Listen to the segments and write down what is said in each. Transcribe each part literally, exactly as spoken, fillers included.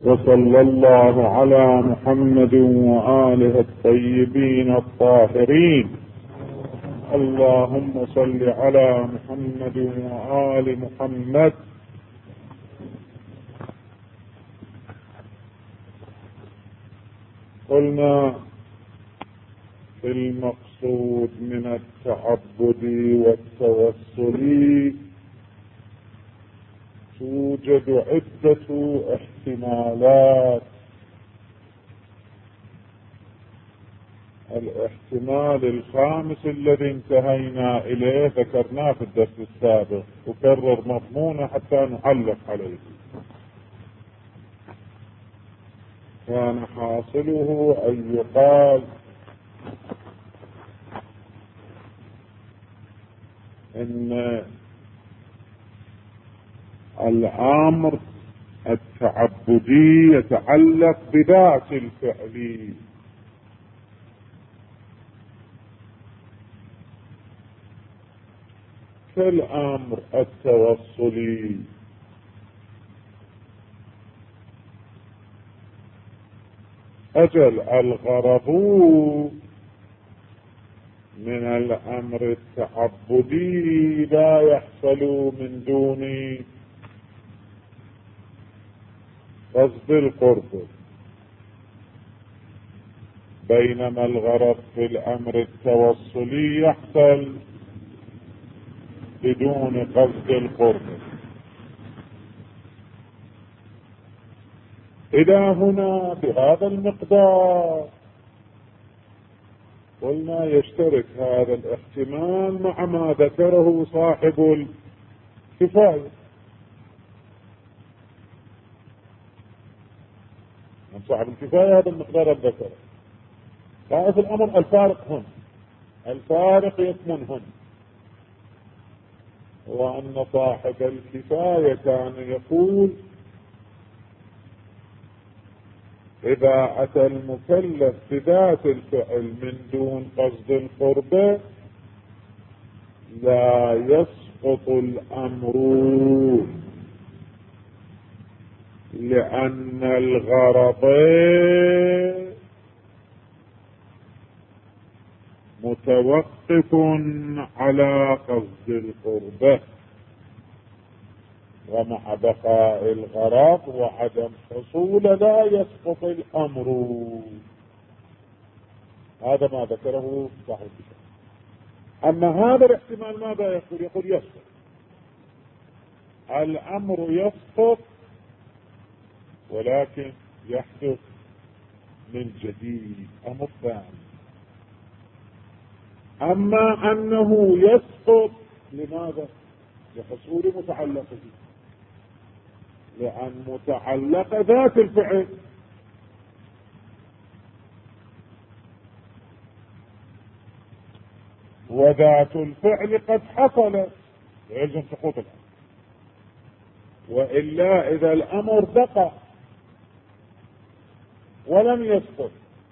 وصلى الله على محمد وآله الطيبين الطاهرين. اللهم صل على محمد وآل محمد. قلنا في المقصود من التعبد والتوسل توجد عدة احتمالات. الاحتمال الخامس الذي انتهينا اليه ذكرناه في الدرس السابق، اكرر مضمونه حتى نعلق عليه. كان حاصله ان يقال ان الامر التعبدي يتعلق بذات الفعل، كالامر التوصلي. اجل الغرض من الامر التعبدي لا يحصل من دون قصد القرب، بينما الغرض في الامر التوصلي يحصل بدون قصد القرب. إلى هنا بهذا المقدار قلنا يشترك هذا الاحتمال مع ما ذكره صاحب الكفاية. من صاحب الكفاية هذا المقدار الذكر. في الأمر الفارق هنا، الفارق يكمن هنا، وأن صاحب الكفاية كان يقول إذا أتى المكلف بذات الفعل من دون قصد القربة لا يسقط الأمر، لأن الغرض متوقف على قصد القربة، ومع بقاء الغرض وعدم حصول لا يسقط الأمر. هذا ما ذكره صاحب الكتاب. أما هذا الاحتمال ماذا يقول؟ يقول يسقط الأمر، يسقط ولكن يحدث من جديد أمر ثاني. أما أنه يسقط لماذا؟ لحصول متعلقه، لأن متعلق ذات الفعل، وذات الفعل قد حصل يلزم سقوط الأمر. وإلا إذا الأمر بقى ولم يسقط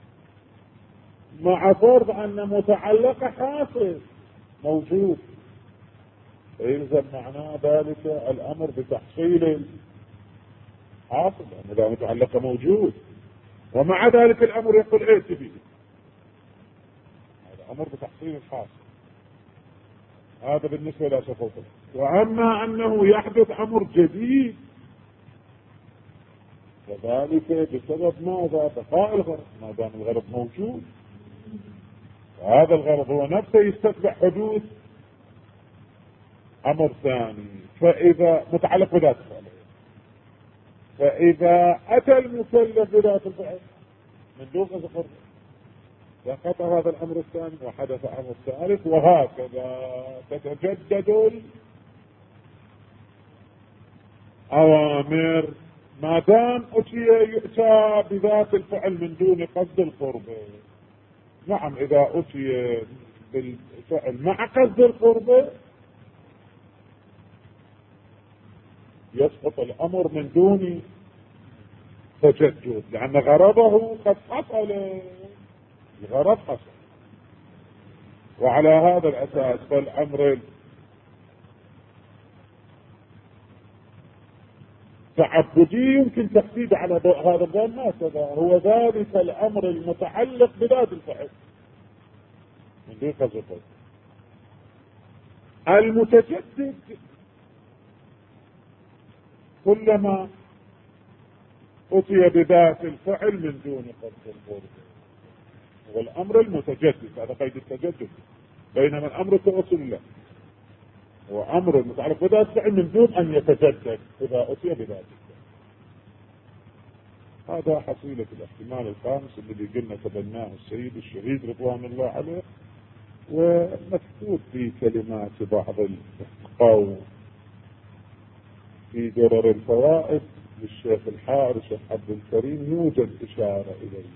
مع فرض أن متعلق حاصل موجود، يلزم معناه ذلك الأمر بتحصيل حاصل، لأن إذا متعلق موجود ومع ذلك الأمر يقول ائت به، هذا أمر بتحصيل الحاصل. هذا بالنسبة إلى سقوط. وأما أنه يحدث أمر جديد وذلك بسبب ماذا؟ بقاء الغرض، ما دام الغرض موجود، وهذا الغرض هو نفسه يستتبع حدوث أمر ثاني. فإذا متعلق بذات الفعل، فإذا أتى المكلف بذات الفعل من دون قصد القرب سقط هذا الأمر الثاني وحدث أمر ثالث، وهكذا تتجدد الأوامر ما دام أتي يؤتى بذات الفعل من دون قصد القرب. نعم، إذا أتي بالفعل مع قصد القرب يسقط الأمر من دون تجدد، لأن غرضه قد حصل، الغرض حصل. وعلى هذا الأساس فالأمر تعبدي يمكن تحديد على هذا الباب ما كذا، هو ذلك الأمر المتعلق بذات الفعل من دون قصد القصد. المتجدد كلما أتي بذات الفعل من دون قصد القصد، هو الأمر المتجدد، هذا قيد التجدد. بينما الأمر التوصل له هو أمر متعلق بذات الفعل من دون أن يتجدد إذا أتي بذات الفعل. هذا حصيلة الاحتمال الخامس الذي قلنا تبناه السيد الشهيد رضوان الله عليه، ومكتوب في كلمات بعض القوم في درر الفوائد للشيخ الحارث الشيخ عبد الكريم، يوجد إشارة إليه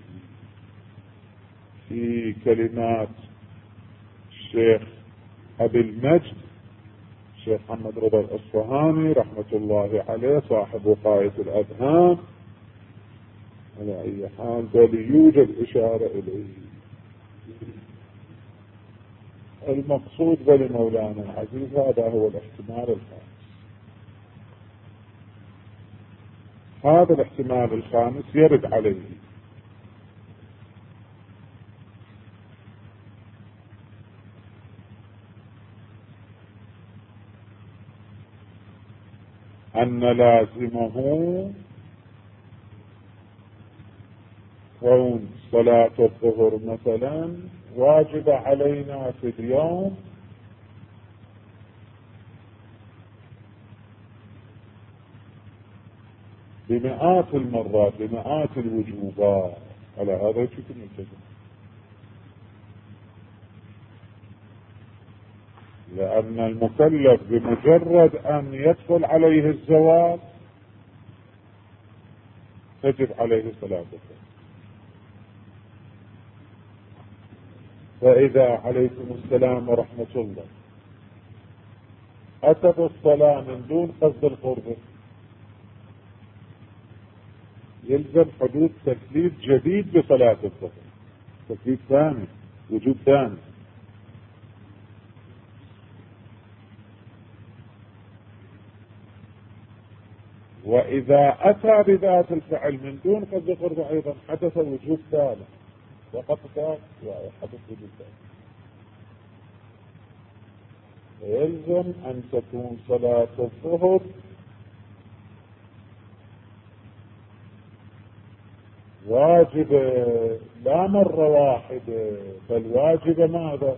في كلمات الشيخ أبي المجد الشيخ محمد رضا الأصفهاني رحمة الله عليه صاحب وقاية الأذهان. على أي حال بل يوجد إشارة إليه. المقصود بل مولانا العزيز هذا هو الاحتمال الخامس. هذا الاحتمال الخامس يرد عليه أن لازمه كون صلاة الظهر مثلا واجب علينا في اليوم بمئات المرات بمئات الوجوبات. على هذا يمكن يلتزم، لأن المكلف بمجرد أن يدخل عليه الزوال تجب عليه صلاة الظهر. فإذا عليكم السلام ورحمة الله أتى بالصلاة من دون قصد القرب يلزم حدوث تكليف جديد بصلاة الظهر، تكليف ثاني، وجوب ثاني. وإذا أتى بذات الفعل من دون قصد القرب أيضا حدث وجوب ثالث، وقد حدث وجوب ثالث. يلزم أن تكون صلاة الظهر واجبة لا مرة واحدة، بل واجبة ماذا؟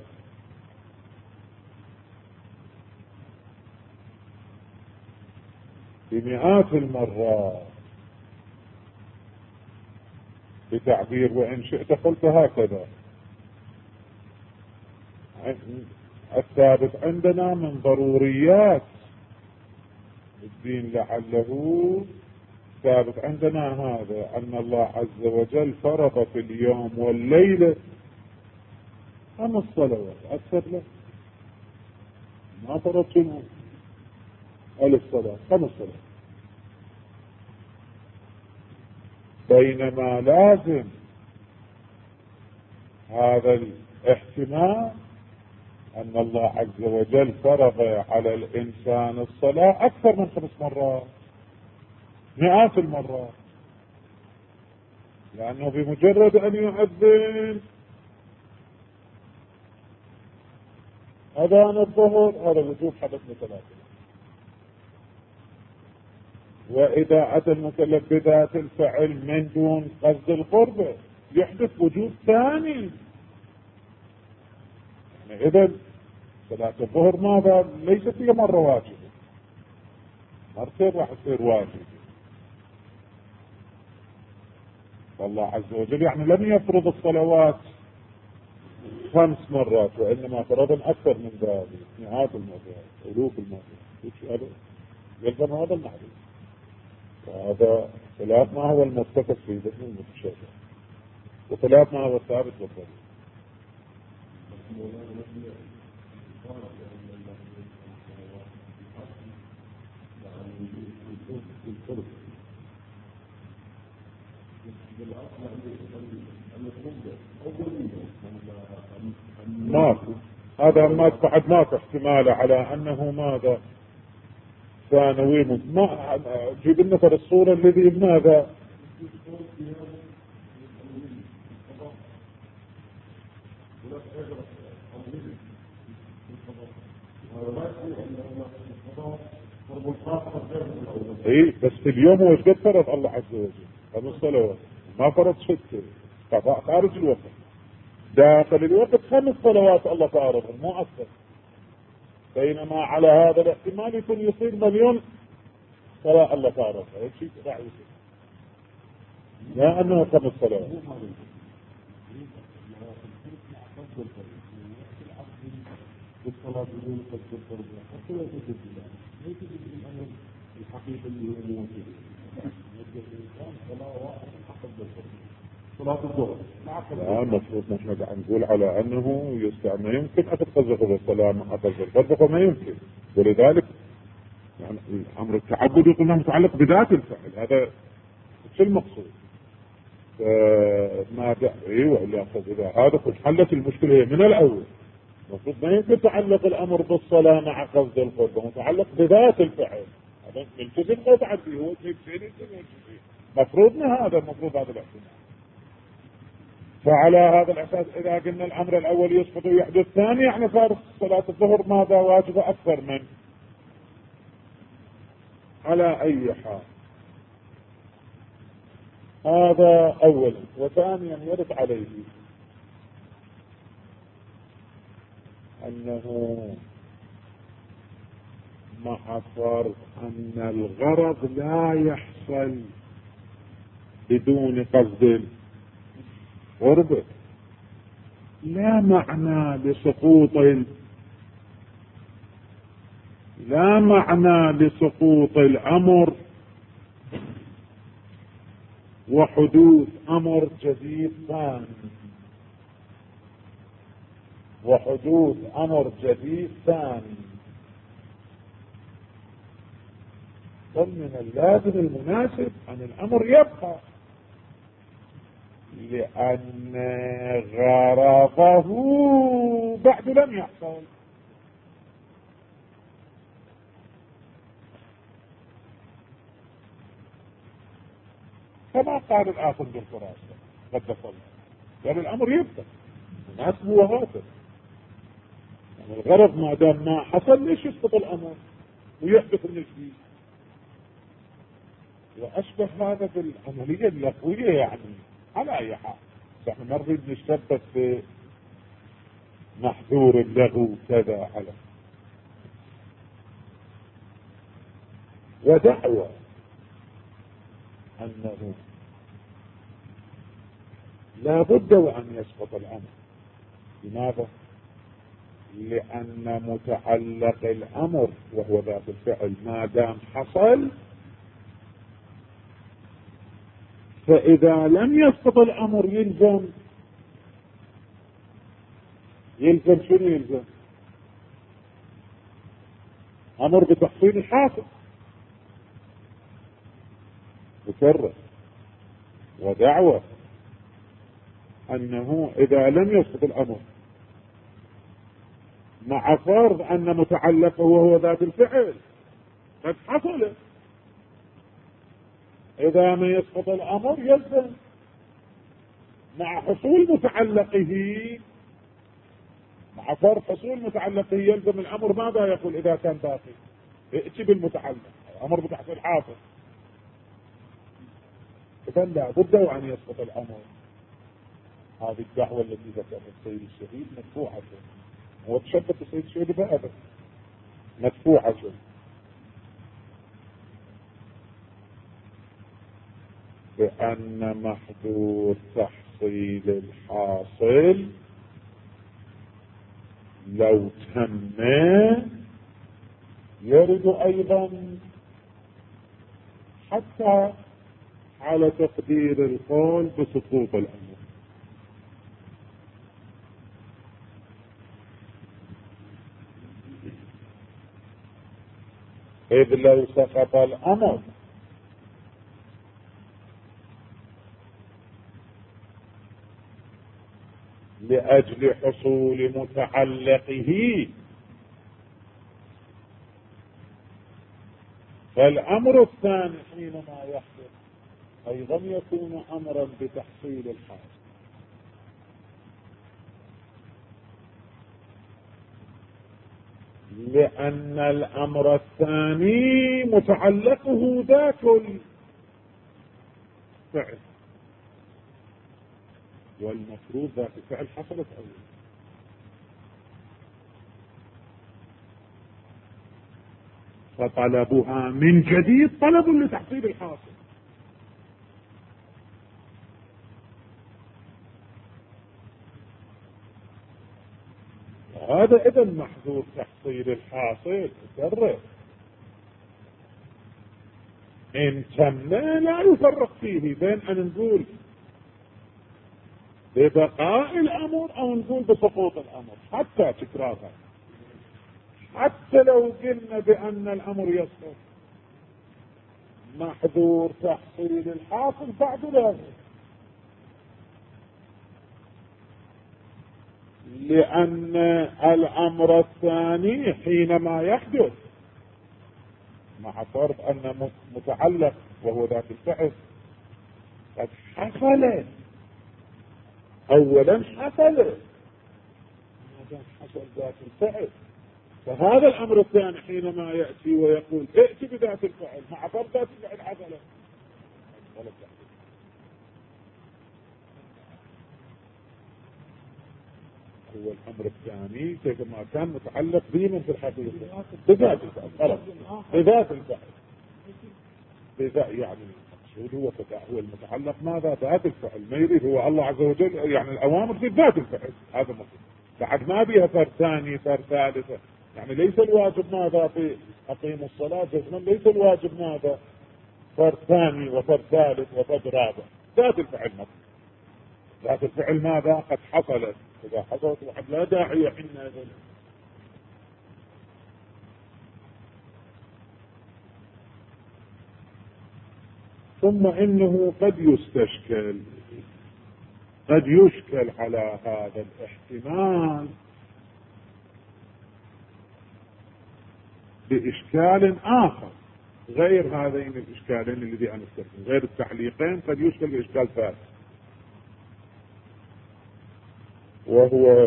بمئات المرات. بتعبير وإن شئت قلت هكذا، الثابت عندنا من ضروريات الدين لعله ثابت عندنا هذا، أن الله عز وجل فرض في اليوم والليلة خمس صلوات، أكثر له ما فرض شنو ألف صلاة، خمس صلوات. بينما لازم هذا الاحتمال أن الله عز وجل فرض على الإنسان الصلاة أكثر من خمس مرات، مئات المرات، لأنه بمجرد أن يؤذن أذان الظهر هذا وجوب حدث متلاقي. وإذا أتى المكلف بذات الفعل من دون قصد القرب يحدث وجوب ثاني. يعني إذا صلاة الظهر ماذا؟ ليست هي مرة واجبة، مرتين راح تصير واجبة. والله عز وجل يعني لم يفرض الصلوات خمس مرات، وإنما فرض أكثر من ذلك، مئات المرات، ألوف المرات. يلزم هذا المعلوم. وهذا خلاف ما هو المتفق في ذهن المتشابه، وخلاف ما هو الثابت والضروري. ماكو هذا ما بعد ماكو احتمال على أنه ماذا ثانوي ما جيب لنا ترى الصورة الذي بماذا؟ اي بس في اليوم هو ايش قد فرض الله عز وجل؟ خمس صلوات، ما فرض ستة خارج الوقت. داخل الوقت خمس صلوات الله فارضهم مو اكثر. بينما على هذا الاحتمال يكون يصير مليون صلاة الله فارضها، هيك شيء راح يصير. لا انه خمس صلوات. بالصلاة بدون قصد الفرض حتى لا تجد الله ليس بالأمر الحقيقي اللي هو موجود. يجب الإنسان صلاة واحدة حق الفرض صلاة الظهر. لا المفروض نحن قاعد نقول على أنه يستعمل يمكن أن تتقذف بالصلاة مع قصد الفرض، ما يمكن. ولذلك يعني الأمر التعبد يقول أنه متعلق بذات الفعل. هذا شو المقصود؟ ما ايوه اللي اقصد اذا هذا حلت المشكله هي من الاول. المفروض ما يمكن تعلق الامر بالصلاه مع قصد القرب، متعلق بذات الفعل. هذا التزم ما تعدي هو شيء شيء مفروضنا هذا المفروض هذا الاحتمال. فعلى هذا الاساس اذا قلنا الامر الاول يسقط ويحدث ثاني يعني صار صلاه الظهر ماذا واجبه اكثر من. على اي حال هذا اولا. وثانيا يرد عليه انه مع فرض ان الغرض لا يحصل بدون قصد القرب، لا معنى لسقوط لا معنى لسقوط الامر وحدوث امر جديد ثاني وحدوث امر جديد ثاني بل من اللازم المناسب ان الامر يبقى، لان غرضه بعد لم يحصل. كما قال الاخر بالفراسة قد صلى، يعني الامر يبقى مناسب هو هذا. يعني الغرض ما دام ما حصل ليش يسقط الامر ويحدث النجديد؟ واشبه هذا بالعمليه اللغويه يعني. على اي حال نحن ما نريد نشتبك في محذور اللغو كذا على ودعوى انه لا بد وان يسقط الامر. لماذا؟ لان متعلق الامر وهو ذات الفعل ما دام حصل، فاذا لم يسقط الامر يلزم يلزم شنو يلزم؟ امر بتحصيل الحاصل. مكرر ودعوة انه اذا لم يسقط الامر مع فرض ان متعلقه وهو ذات الفعل قد حصل، اذا ما يسقط الامر يلزم مع حصول متعلقه مع فرض حصول متعلقه يلزم الامر ماذا يقول اذا كان باقي؟ ائتي بالمتعلق، الامر بتحصيل حاصل. اذا لا بد وان يسقط الامر. هذه الدعوة التي ذكرها السيد الشهيد مدفوعة، وتشبت السيد الشهيد بهذا مدفوعة، بأن محذور تحصيل الحاصل لو تم يرد أيضا حتى على تقدير القول بسقوط الأمر. إذ لو سقط الأمر لأجل حصول متعلقه والأمر الثاني حينما يحدث أيضا يكون أمرا بتحصيل الحاصل، لأن الأمر الثاني متعلقه ذات الفعل، والمفروض ذات الفعل حصلت أولا. فطلبها من جديد طلب لتحصيل الحاصل. هذا إذا محذور تحصيل الحاصل يفرق إن تم لا يفرق فيه بين أن نقول ببقاء الأمر أو نقول بسقوط الأمر، حتى تكرارها، حتى لو قلنا بأن الأمر يسقط محذور تحصيل الحاصل بعد ذلك، لأن الأمر الثاني حينما يحدث مع فرض أن متعلق وهو ذات الفعل قد حصل أولا، حصل ما دام حصل ذات الفعل، فهذا الأمر الثاني حينما يأتي ويقول ائت بذات الفعل مع فرض ذات الفعل عدلا، هو الأمر الثاني كما كان متعلق به في الحقيقة بذات الفعل، خلاص بذات الفعل، بذات يعني المقصود هو هو المتعلق ماذا؟ ذات الفعل، ما يريد هو الله عز وجل يعني الأوامر في ذات الفعل، هذا المقصود. بعد ما بيها فرد ثاني فرد ثالثة، يعني ليس الواجب ماذا في أقيم الصلاة جزما، ليس الواجب ماذا فرد ثاني وفرد ثالث وفرد رابع، ذات الفعل مطلق. ذات الفعل ماذا؟ قد حصلت، إذا حصلت وحد لا داعي حنا. ثم إنه قد يستشكل، قد يشكل على هذا الاحتمال بإشكال آخر غير هذين الإشكالين الذي أنا استخدم، غير التعليقين، قد يشكل بإشكال ثالث، وهو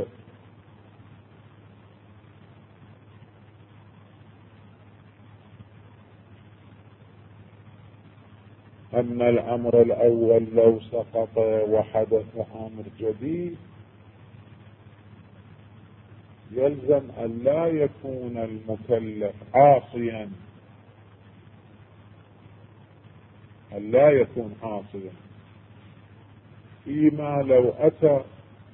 أن الأمر الأول لو سقط وحدث أمر جديد يلزم أن لا يكون المكلف عاصيا، أن لا يكون عاصيا فيما لو أتى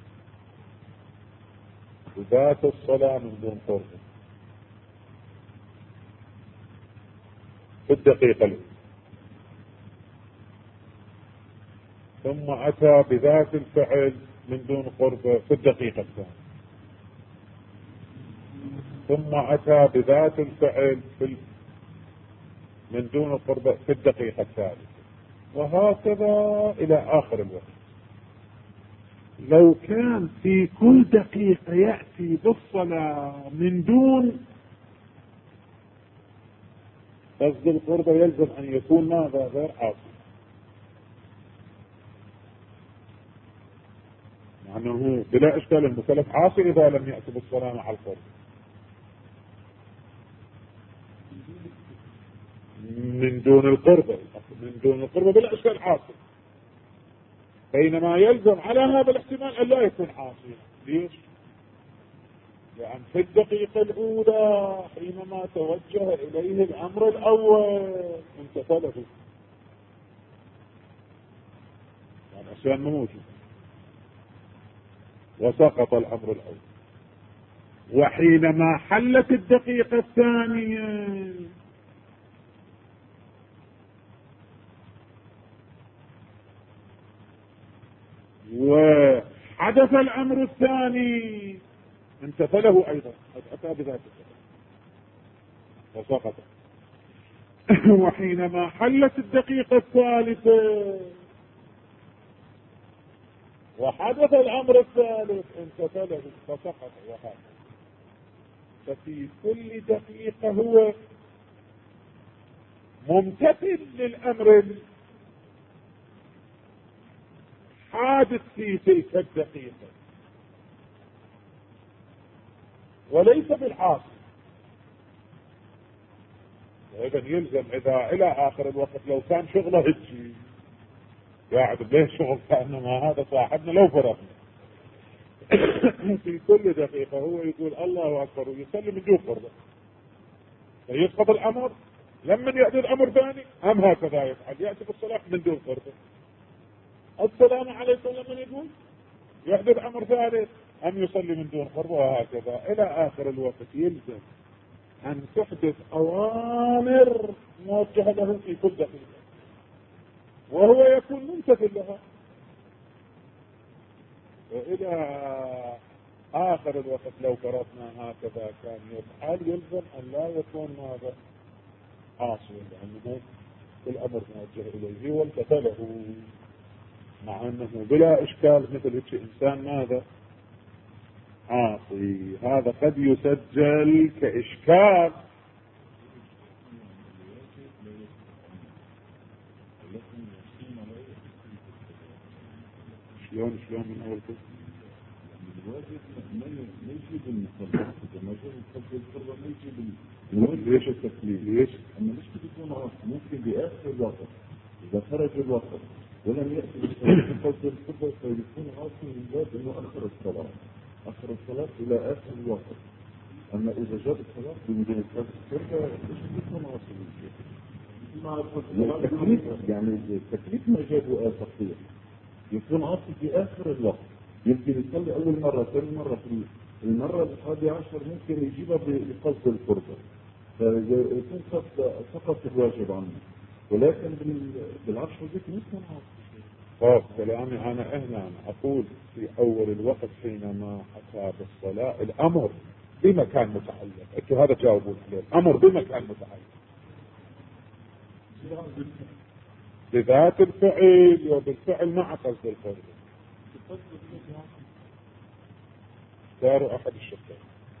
بذات الصلاة من دون قرب في الدقيقة الأولى، ثم أتى بذات الفعل من دون قرب في الدقيقة الثانية، ثم أتى بذات الفعل في من دون قرب في الدقيقة الثالثة، وهكذا إلى آخر الوقت. لو كان في كل دقيقة يأتي بالصلاة من دون قصد القربة يلزم أن يكون ماذا؟ غير عاصي، يعني بلا إشكال المكلف عاصي إذا لم يأتي بالصلاة مع القرب من دون القربة، من دون القربة بلا إشكال عاصي، بينما يلزم على هذا الاحتمال أن لا يكون عاصيا. ليش؟ لأن في الدقيقة الأولى حينما توجه إليه الأمر الأول انتفله، يعني أشياء موجود وسقط الأمر الأول، وحينما حلت الدقيقة الثانية وحدث الأمر الثاني انتفله أيضا، قد أتى بذات وسقط. وحينما حلت الدقيقة الثالثة وحدث الأمر الثالث انتفله فسقط، وهكذا. ففي كل دقيقة هو ممتثل للأمر الحادث في تلك الدقيقة وليس بالعاصي. وإذا يلزم إذا إلى آخر الوقت لو كان شغله هجي قاعد به شغل كأنما هذا صاحبنا لو فرقنا في كل دقيقة هو يقول الله أكبر ويسلم من دون فرضه فيسقط الأمر. لما يأتي الأمر ثاني هم هكذا يفعل، يأتي بالصلاة من دون فرضه. السلام عليكم لما يقول يحدث أمر ثالث أن يصلي من دون فرضه، وهكذا إلى آخر الوقت. يلزم أن تحدث أوامر موجهة له في كل دقيقة وهو يكون ممتثل لها. وإلى آخر الوقت لو فرضنا هكذا كان يفعل يلزم أن لا يكون ماذا عاصيا، لأنه الأمر موجه إليه وامتثله، مع أنه بلا إشكال مثل هيك إنسان ماذا عاصي. هذا قد يسجل كإشكال. شلون شلون من أول كده الواجب ما يجب المصلحة ما جاء الفضل الفرض ما يجب الواجب. ليش التكليف؟ ليش؟ أما ليش بتكون عاصي ممكن بآخر الوقت إذا خرج الوقت ولم يأتي الفضل الفرض فيكون عاصي من باب إنه أخر الصلاة أخر الصلاة إلى آخر الوقت. أما إذا جاء الصلاة بمدينة الفرض ليش بتكون عاصي من مع التكليف؟ يعني التكليف ما جابه آخر يكون عاصي في آخر الوقت. يمكن يصلي أول مرة ثاني مرة في المرة الحادية عشر ممكن يجيبها بقصد الفرضة فيكون سقط الواجب عنه، ولكن بالعشر ذيك يكون عاصي. طيب كلامي أنا هنا أنا أقول في أول الوقت حينما أتى بالصلاة الأمر بمكان متعلق. أنتوا هذا جاوبوا عليه، الأمر بمكان متعلق بذات الفعل وبالفعل مع قصد الفرض. صاروا أحد الشقين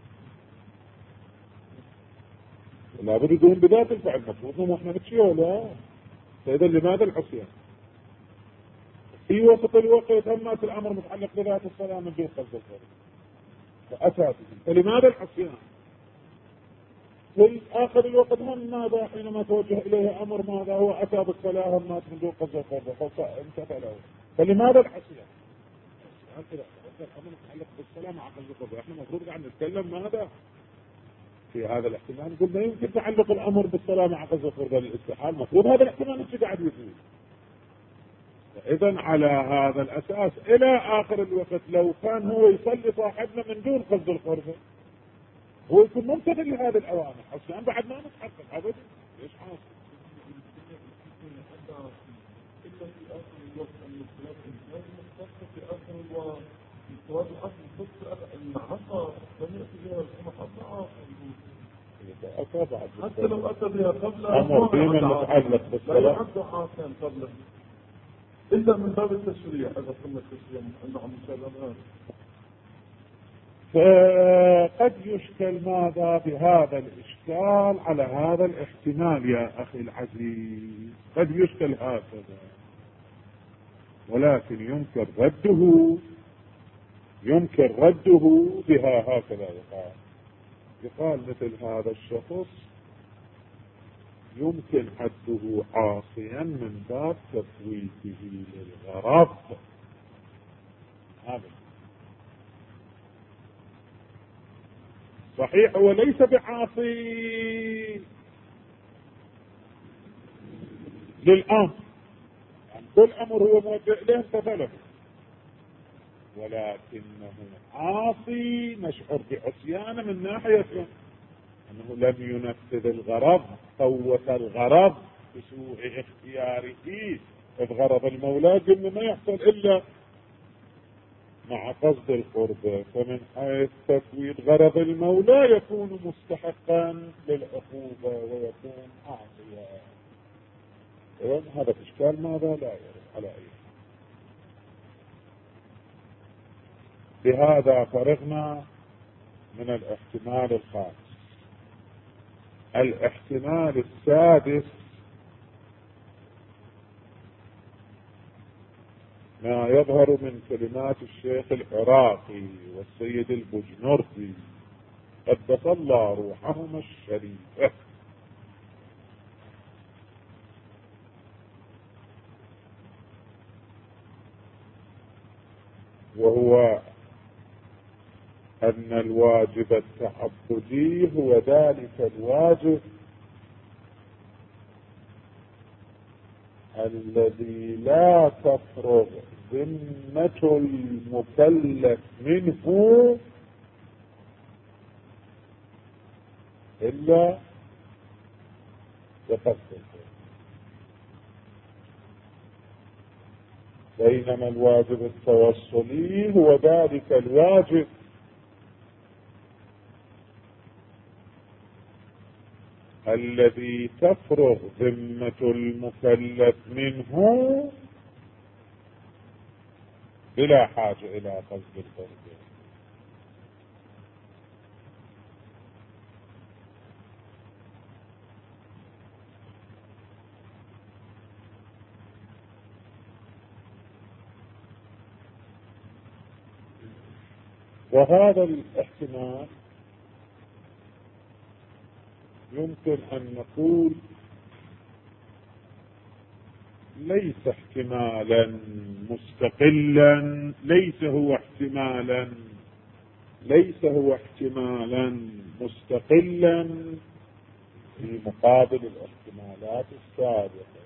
لابد يدون بذات الفعل، مفروض واحنا نتشيه ولا فإذا لماذا العصيان في وسط الوقت همات الأمر متعلق بذات الصلاة من دون قصد الفرض فأتى فلماذا العصيان في آخر الوقت هم ماذا حينما توجه إليه أمر ماذا هو أتى بالصلاة همات من دون قصد الفرض فانتفع. فلماذا العصيان؟ هكذا الأمر متعلق بالصلاة مع قصد الفرض. احنا المفروض قاعد نتكلم ماذا في هذا الاحتمال. قلنا يمكن تعلق الأمر بالصلاة مع قصد الفرض للاستحال، المفروض هذا الاحتمال مش قاعد يفوت. إذن على هذا الأساس إلى آخر الوقت لو كان هو يصلي صاحبنا من دون قصد الفرض هو يكون ممتثل لهذه الأوامر. عشان بعد ما نتحقق أبدا ليش حاصل إلا في آخر الوقت أن الصلاة لازم تخصص في آخر الوقت. الصلاة الأصل تصل العصر لم يأتي بها الحمى حتى لو أتى بها قبل أمر بما متعلق بالصلاة لا يعد عاصيا قبله إلا من باب التشريع. إذا قلنا التشريع عندهم مسلمات فقد يشكل ماذا بهذا الإشكال على هذا الاحتمال يا أخي العزيز، قد يشكل هكذا، ولكن يمكن رده يمكن رده بها هكذا. يقال يقال مثل هذا الشخص يمكن حده عاصيا من باب تفويته للغرض. هذا صحيح هو ليس بعاصي للأمر، يعني كل أمر هو موجه إليه امتثله، ولكنه عاصي مشعور بعصيانه من ناحية أنه لم ينفذ الغرض، فوت الغرض بسوء اختياره. فغرض المولى قلنا ما يحصل إلا مع قصد القرب، فمن حيث تفويت غرض المولى يكون مستحقا للعقوبة ويكون عاصيا. إذن هذا الإشكال ماذا لا يرد على أي حال. بهذا فرغنا من الاحتمال الخامس. الاحتمال السادس ما يظهر من كلمات الشيخ العراقي والسيد البجنردي قدس الله روحهما الشريفة، وهو أن الواجب التعبدي هو ذلك الواجب الذي لا تفرغ ذمة المكلف منه إلا بقصده، بينما الواجب التوصلي هو ذلك الواجب الذي تفرغ ذمة المكلف منه بلا حاجة إلى قصد الفرد. وهذا الاحتمال يمكن أن نقول ليس احتمالا مستقلا، ليس هو احتمالا ليس هو احتمالا مستقلا في مقابل الاحتمالات السابقة،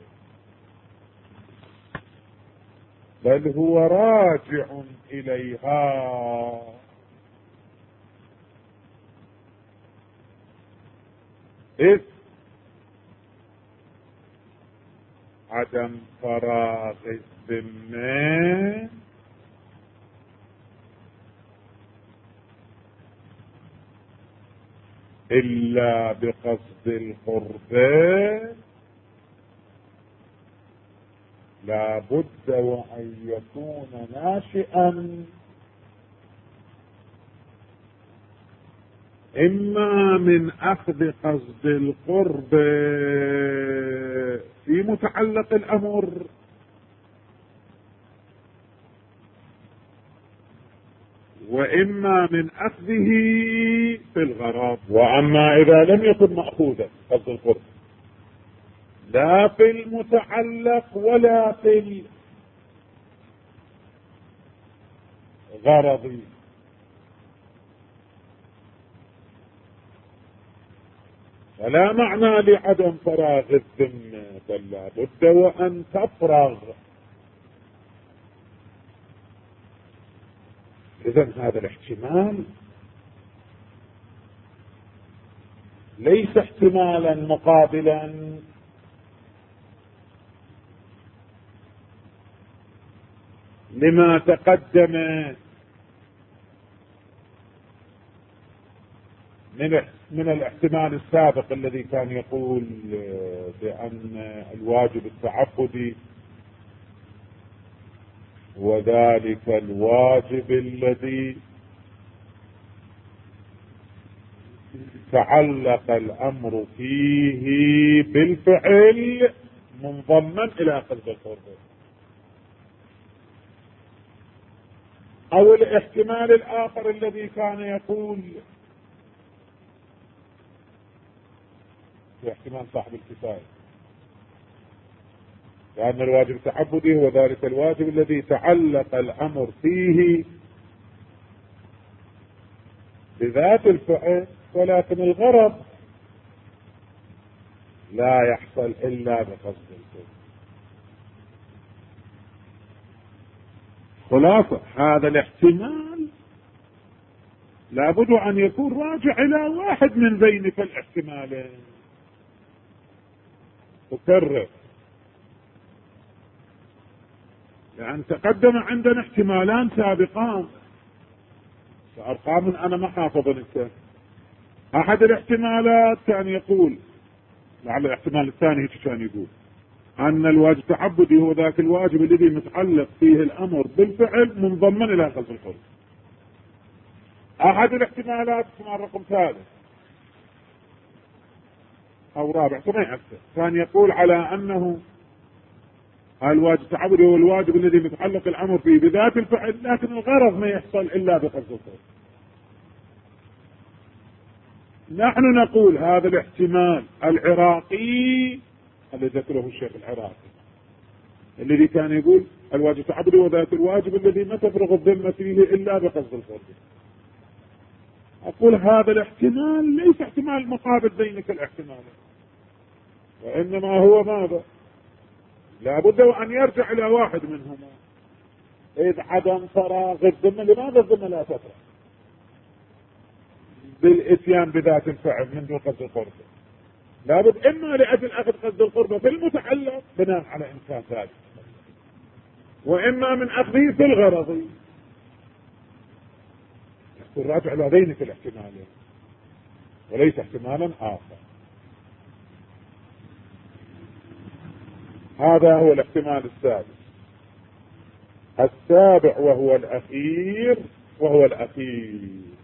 بل هو راجع إليها، إذ عدم فراغ الذمة إلا بقصد القربة لا بد وأن يكون ناشئا إما من أخذ قصد القرب في متعلق الأمر، وإما من أخذه في الغرض. وأما إذا لم يكن مأخوذا قصد القرب لا في المتعلق ولا في الغرض، فلا معنى لعدم فراغ الذمة، بل لا بد وأن تفرغ. إذن هذا الاحتمال ليس احتمالا مقابلا لما تقدم من من الاحتمال السابق الذي كان يقول بأن الواجب التعبدي وذلك الواجب الذي تعلق الأمر فيه بالفعل منضما إلى قصد القرب، أو الاحتمال الآخر الذي كان يقول في احتمال صاحب الكفاية لأن الواجب التعبدي هو ذلك الواجب الذي تعلق الأمر فيه بذات الفعل، ولكن الغرض لا يحصل إلا بقصد الفعل. خلاصة هذا الاحتمال لابد أن يكون راجع إلى واحد من ذلك الاحتمالين. أكرر، لأن تقدم عندنا احتمالان سابقان أرقام أنا ما حافظ انت. أحد الاحتمالات كان يقول، لعل الاحتمال الثاني كان يقول أن الواجب التعبدي هو ذاك الواجب الذي متعلق فيه الأمر بالفعل منضمن إلى قصد القرب. أحد الاحتمالات احتمال رقم ثالث أو رابع كما يأثر كان يقول على أنه الواجب التعبدي هو الواجب الذي متعلق الأمر فيه بذات الفعل، لكن الغرض ما يحصل إلا بقصد الفعل. نحن نقول هذا الاحتمال العراقي الذي ذكره الشيخ العراقي الذي كان يقول الواجب التعبدي هو ذات الواجب الذي ما تفرغ الذمة فيه إلا بقصد الفعل. أقول هذا الاحتمال ليس احتمال مقابل بينك الاحتمالين، وإنما هو ماذا؟ لابد أن يرجع إلى واحد منهما. إذ عدم فراغ الذمة، لماذا الذمة لا تفرغ بالإتيان بذات الفعل من دون قصد القربة؟ لابد إما لأجل أخذ قصد القربة في المتعلق بناء على إمكان ذلك، وإما من أخذه في الغرض. يكون راجع إلى ذينك الاحتمالين وليس احتمالا آخر. هذا هو الاحتمال السادس. السابع وهو الأخير وهو الأخير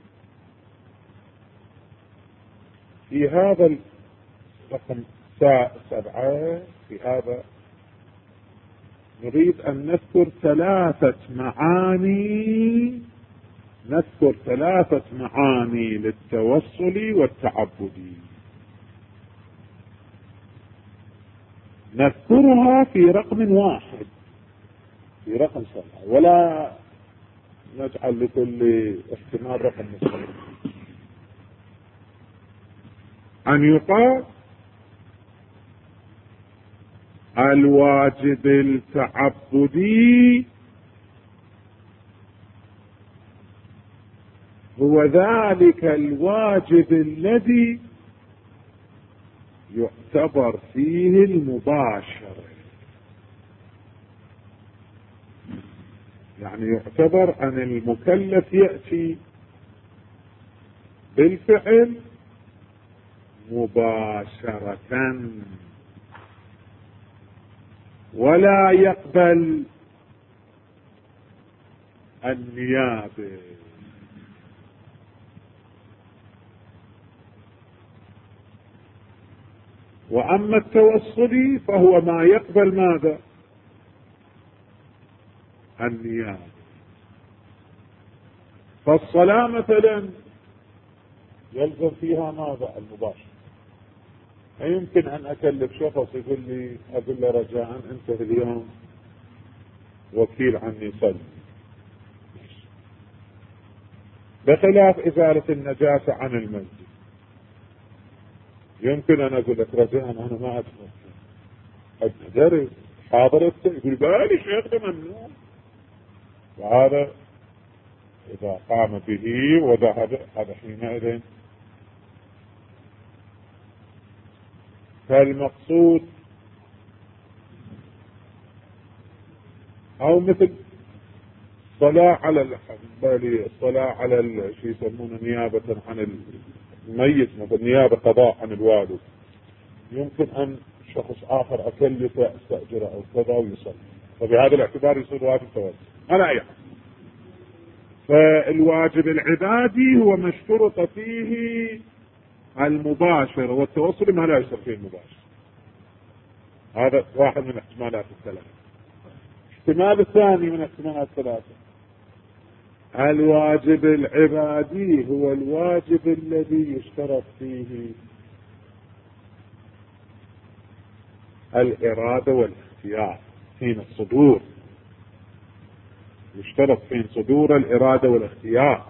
في هذا الرقم سبعة. في هذا نريد أن نذكر ثلاثة معاني نذكر ثلاثة معاني للتوصل والتعبد، نذكرها في رقم واحد، في رقم سبعة، ولا نجعل لكل احتمال رقم مستقل. أن يقال الواجب التعبدي هو ذلك الواجب الذي يعتبر فيه المباشرة، يعني يعتبر أن المكلف يأتي بالفعل مباشرة ولا يقبل النيابة. وأما التوصلي فهو ما يقبل ماذا؟ النيابة. فالصلاة مثلا يلزم فيها ماذا؟ المباشر. يمكن أن أكلف شخص يقول لي أقول له رجاء أنت اليوم وكيل عني صلي، بخلاف إزالة النجاسة عن المسجد. يمكن أن أقول لك رجاء أنا ما أدري أدري حاضر يقول بالي شيخ ممنوع، وهذا إذا قام به وذهب هذا حينئذ. فالمقصود أو مثل الصلاة على الصلاة على شيء يسمونه نيابة عن الميت، مثل نيابة قضاء عن الوالد. يمكن أن شخص آخر أكلفه أستأجره أو كذا ويصلي، فبهذا الاعتبار يصير واجب توسل على أي حال. فالواجب العبادي هو ما اشترط فيه المباشر، والتوصل ما لا يصير فيه المباشر. هذا واحد من احتمالات الثلاثة. الاحتمال الثاني من احتمالات الثلاثة الواجب العبادي هو الواجب الذي يشترط فيه الإرادة والاختيار حين الصدور، يشترط فيه صدور الإرادة والاختيار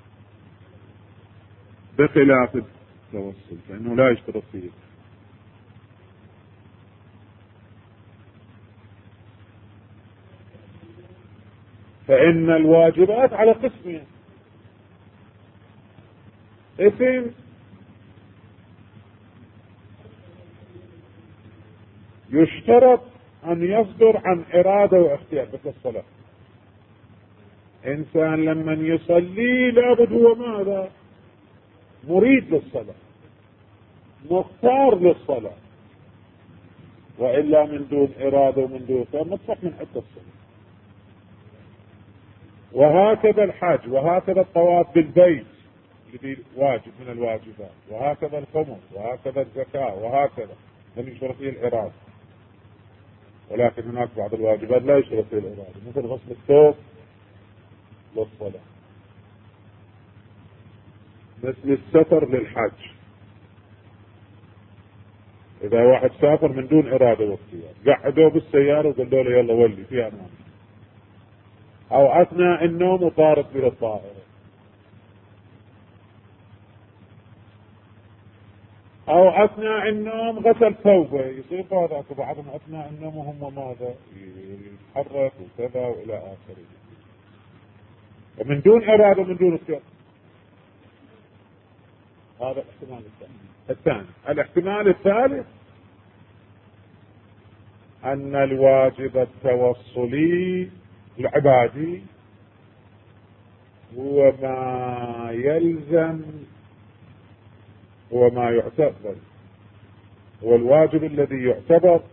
بخلاف التوسل فإنه لا يشترط فيه. فإن الواجبات على قسمين: قسم يشترط أن يصدر عن إرادة واختيار، مثل الصلاة. إنسان لما يصلي لابد هو ماذا؟ مريد للصلاة، مختار للصلاة، وإلا من دون إرادة ومن دون اختيار ما تصح من حتى الصلاة. وهكذا الحج، وهكذا الطواف بالبيت الذي واجب من الواجبات، وهكذا الخمس، وهكذا الزكاة، وهكذا من يشترط فيه الإرادة. ولكن هناك بعض الواجبات لا يشترط فيها الإرادة، مثل غسل الثوب للصلاة، مثل السفر للحج. إذا واحد سافر من دون إرادة واختيار، قعدوه بالسيارة وقالوا له يلا ولي فيها نوم، أو أثناء النوم وطارت بلا الطائرة، أو أثناء النوم غسل ثوبه، يصير هذاك بعضهم أثناء النوم وهم ماذا يتحرك وكذا وإلى آخره، ومن دون إرادة من دون اختيار. هذا الاحتمال الثاني. الثاني الاحتمال الثالث أن الواجب التوصلي العبادي هو ما يلزم، هو ما يعتبر، هو الواجب الذي يعتبر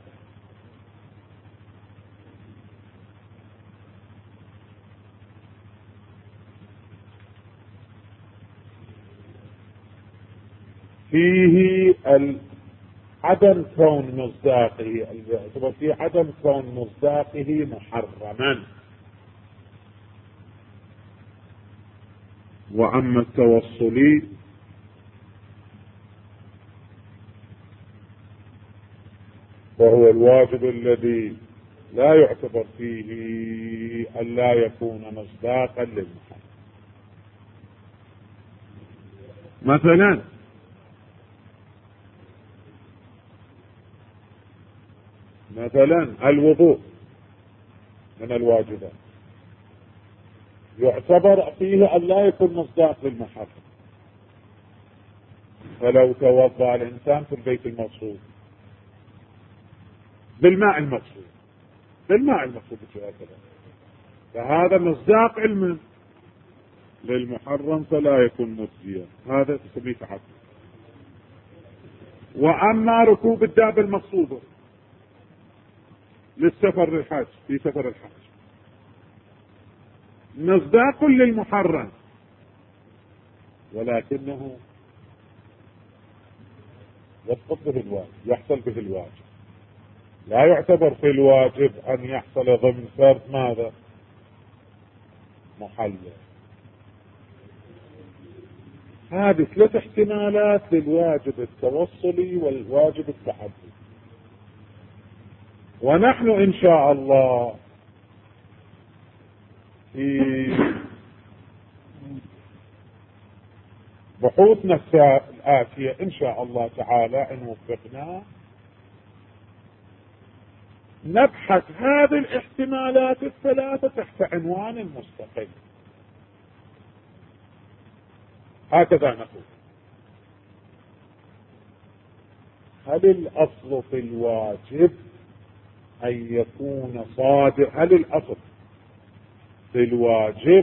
فيه عدم كون مصداقه، يعتبر فيه عدم كون مصداقه محرما. وأما التوصلي وهو الواجب الذي لا يعتبر فيه أن لا يكون مصداقا للمحرم. مثلا مثلا الوضوء من الواجبات يعتبر فيه أن لا يكون مصداق للمحرم، فلو توضأ الإنسان في البيت المقصود بالماء المقصود بالماء المقصود فهذا مصداق علم للمحرم فلا يكون مجزيا، هذا تسميه تعدد. وأما ركوب الدابة المقصودة للسفر للحج، في سفر الحج مصداق للمحرم ولكنه يسقط به الواجب، يحصل به الواجب، لا يعتبر في الواجب أن يحصل ضمن فرض ماذا؟ محلل. هذه ثلاث احتمالات للواجب التوصلي والواجب التحدي. ونحن إن شاء الله في بحوثنا الآتية إن شاء الله تعالى إن وفقنا نبحث هذه الاحتمالات الثلاثة تحت عنوان مستقل. هكذا نقول: هل الأصل في الواجب أن يكون صادر، هل الأصل في الواجب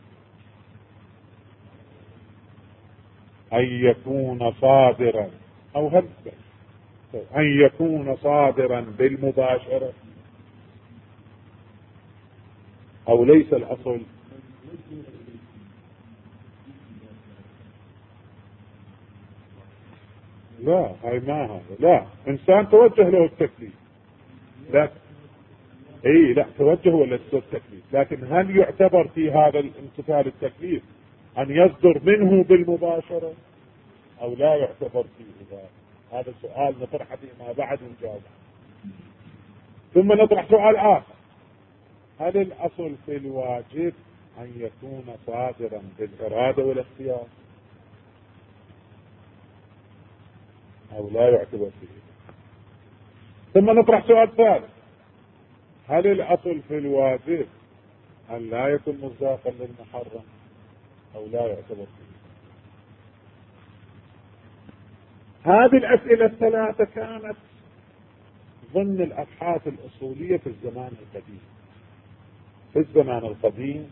أن يكون صادرا، أو هل أن يكون صادرا بالمباشرة، أو ليس الأصل؟ لا، هاي ما هذا، لا، إنسان توجه له التكليف، لا اي لا توجه ولا التكليف، لكن هل يعتبر في هذا الامتثال التكليف أن يصدر منه بالمباشرة أو لا يعتبر فيه ذلك؟ هذا السؤال نطرحه فيما بعد ونجاوب. ثم نطرح سؤال آخر: هل الأصل في الواجب أن يكون صادرا بالإرادة والاختيار أو لا يعتبر فيه؟ ثم نطرح سؤال ثالث: هل الأصل في الواجب أن لا يكون مصداقا للمحرم أو لا يعتبر فيه؟ هذه الأسئلة الثلاثة كانت ضمن الأبحاث الأصولية في الزمان القديم. في الزمان القديم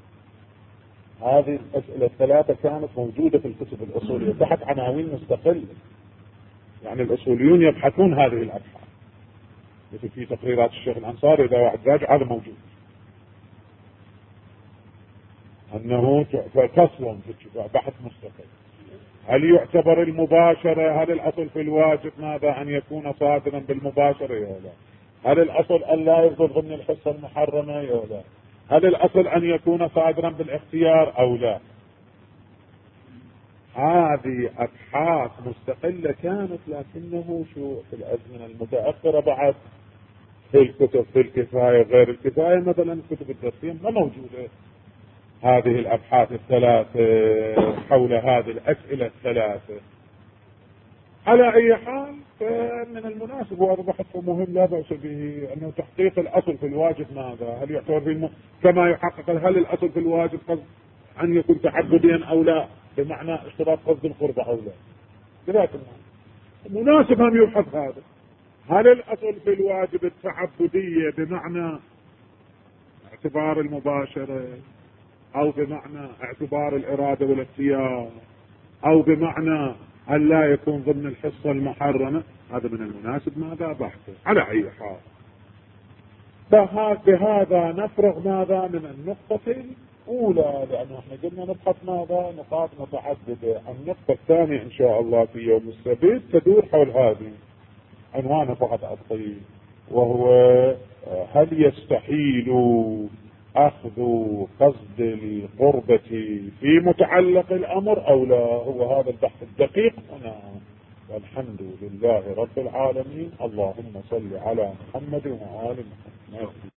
هذه الأسئلة الثلاثة كانت موجودة في الكتب الأصولية تحت عناوين مستقلة، يعني الأصوليون يبحثون هذه الأبحاث، مثل في تقريرات الشيخ الأنصاري إذا واحد راجع هذا موجود، أنه فصل في بحث مستقل. هل يعتبر المباشرة، هل الأصل في الواجب ماذا أن يكون صادرا بالمباشرة ولا لا؟ هل الأصل أن لا يصدر ضمن الحصة المحرمة أو لا؟ هل الأصل أن يكون صادرا بالاختيار أو لا؟ هذه أبحاث مستقلة كانت، لكنه شو في الأزمنة المتأخرة بعد في الكتب في الكفاية غير الكفاية مثلا كتب الدرسية ما موجودة هذه الأبحاث الثلاثة حول هذه الأسئلة الثلاثة. على أي حال فمن المناسب، وهذا بحث مهم لا بأس به، أنه تحقيق الأصل في الواجب ماذا؟ هل يعتبر بالم... كما يحقق هل الأصل في الواجب قصد أن يكون تعبديا أو لا، بمعنى اشتراط قصد القربة أو لا؟ بذات المعنى مناسب أن يبحث هذا. هل الأصل في الواجب التعبدية بمعنى اعتبار المباشرة، أو بمعنى اعتبار الإرادة والاختيار، أو بمعنى أن لا يكون ضمن الحصة المحرمة؟ هذا من المناسب ماذا بحثه. على أي حال بهذا نفرغ ماذا من النقطة الأولى، لأنه احنا قلنا نبحث ماذا نقاط متعددة. النقطة الثانية إن شاء الله في يوم السبت تدور حول هذه عنوان فقط أعطيه، وهو هل يستحيل أخذ قصد القربة في متعلق الأمر أو لا؟ هو هذا البحث الدقيق هنا. والحمد لله رب العالمين. اللهم صل على محمد وآل محمد.